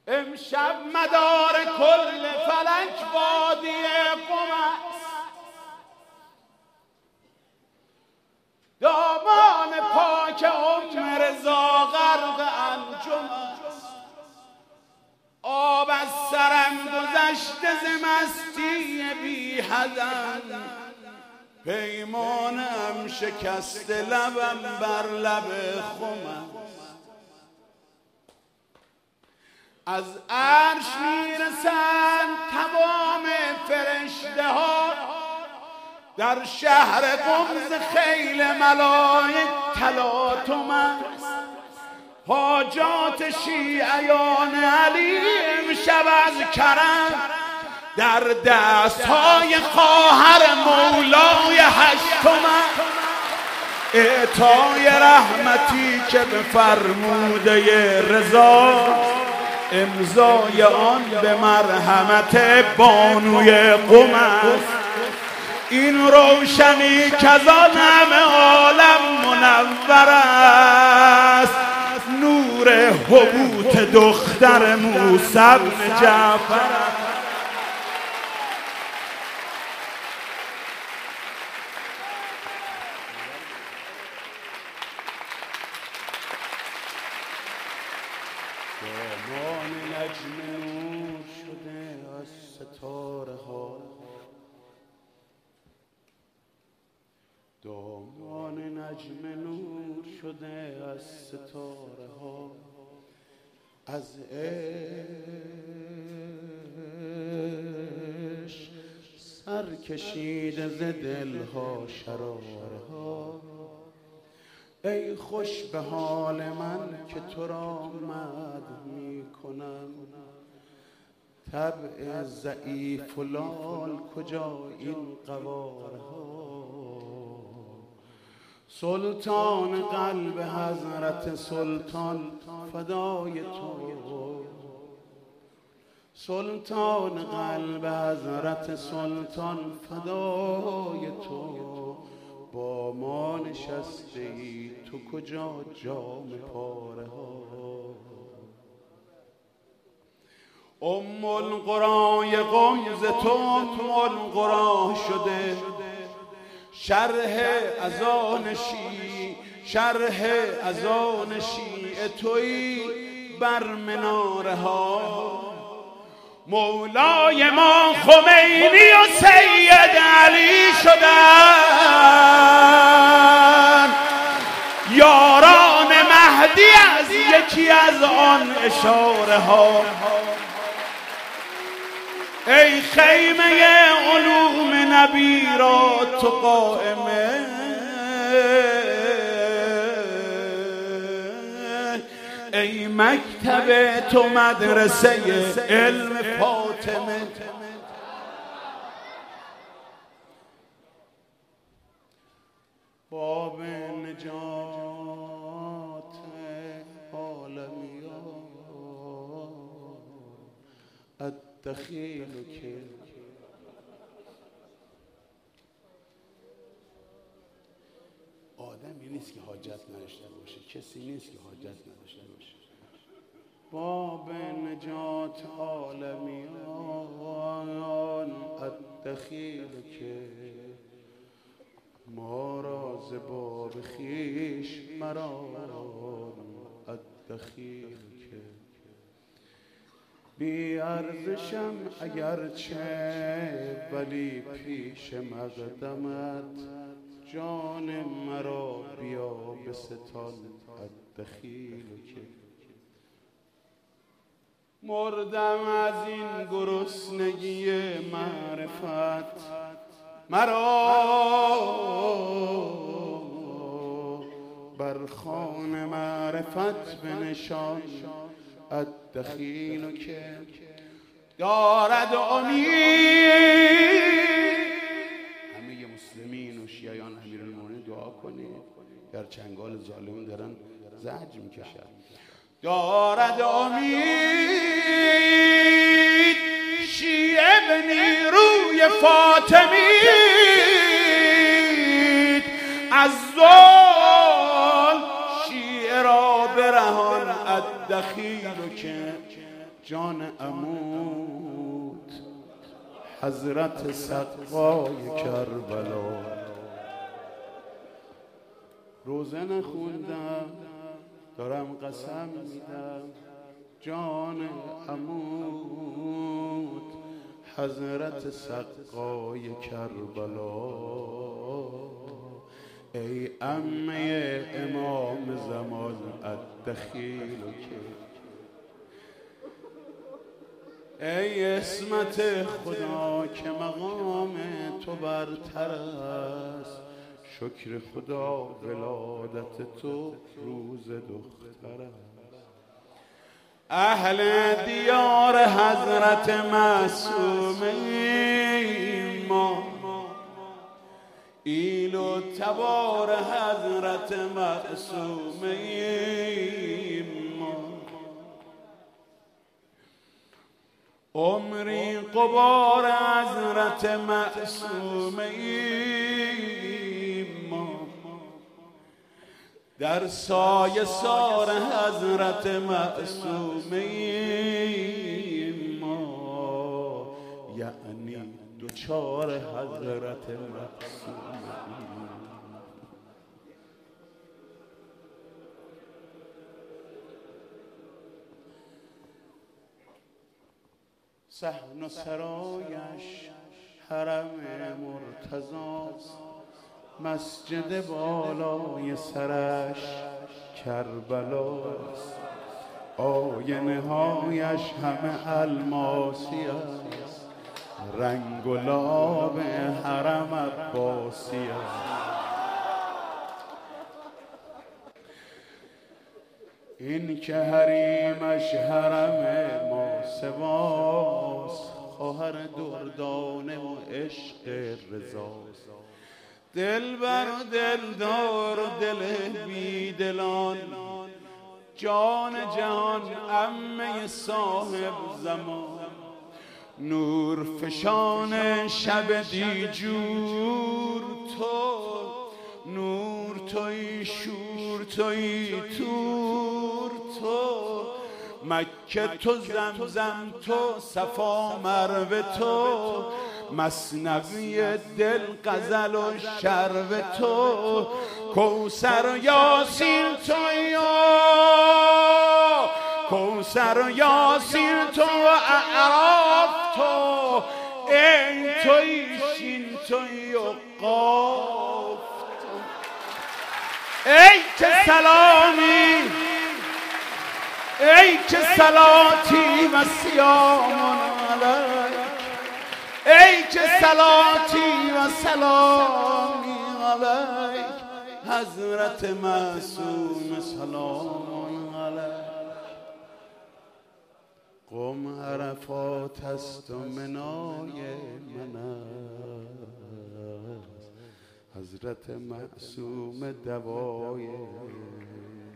امشب مدار کل فلک وادی قم است، دامان پاک ام رضا غرق انجم است. آب از سرم گذشته ز مستی بی حدم، پیمانم شکسته لبم بر لب خم است. از عرش میرسند تمام فرشته ها، در شهر قم ز خیل ملائک تلاطم است. حاجات شیعیان علی امشب از کرم، در دستهای خواهر مولای هشتم است. اعطای رحمتی که به فرموده رضا، امضای آن به مرحمت بانوی قم است. این روشنی که از آن همه عالم منور است، نور حبوط دختر موسی بن جعفر است. دامان نجم نور شده از ستاره ها، دامان نجم نور شده از ستاره ها. از عشق سر کشیده ز دلها شراره ها. ای خوش به حال من که تو را مدح می کنم، طبع ضعیف و لال کجا این قواره ها. سلطان قلب حضرت سلطان فدای تو، سلطان قلب حضرت سلطان فدای تو. با ما نشسته ای تو کجا جام پاره ها. ام القرای قم ز تو ام القرا شده، شرح اذان شیعه تویی بر مناره ها. مولای ما خمینی و سید علی شدن، یاران مهدی از یکی از آن اشاره ها. ای خیمه علوم نبی را تو قائمه، ای مکتب تو مدرسه علم فاطمه. باب نجات عالمیان الدخیل که آدمی نیست که حاجت نداشته باشه، کسی نیست که حاجت نداشته باشه. باب نجات عالمیان الدخیل که ما را ز باب خویش مران الدخیل که. بی ارزشم اگرچه ولی پیش مقدمت، جان مرا بیا به ستان الدخیل که. مردم از این گرسنگی معرفت، مرا بر خوان معرفت بنشان الدخیل که. دارد امید همه مسلمین و شیعیان امیرالمومنین دعا کنید، در چنگال ظالمین دارن زجر میکشن. دارد امید شیعه به نیروی فاطمید، از ظلم شیعه را برهان الدخیل که. جان عمود حضرت سقای کربلا. روزه نخوندم دارم قسم میدم، جان عمود حضرت سقای کربلا. ای عمه امام زمان الدخیل که، ای عصمت خدا که مقام تو برتر است، شکر خدا ولادت تو روز دختر است. اهل دیار حضرت معصومه ما، ایل و تبار حضرت معصومه ما، عمری قبار حضرت معصومه ما، در سایه سار حضرت معصومه ما، یعنی دوچار حضرت معصومه. صحن و سرایش حرم مرتضاست، مسجد بالای سرش کربلاست، آینه هایش همه الماسی است، رنگ و لاب حرم عباسی است. این که حریمش حرم ماسواست، خواهر دردانه و عشق رضاست، دلبر و دلدار و دل بیدلان، جان جهان عمه صاحب زمان، نور فشان شب دیجور تو، نور توی شور توی تور تو، مکه تو زمزم تو صفا مروه تو، مثنوی دل غزل و شرب تو، کوثر و یاسین تو، کوثر و یاسین تو و اعراف تو، این توی شین توی و قاف تو. ای که سلامی، ای که صلاتی و سیام علیک، ای که صلاتی و سلامی علیک، حضرت معصوم سلام علیک. قم عرفات است و منای من است، حضرت معصوم دوای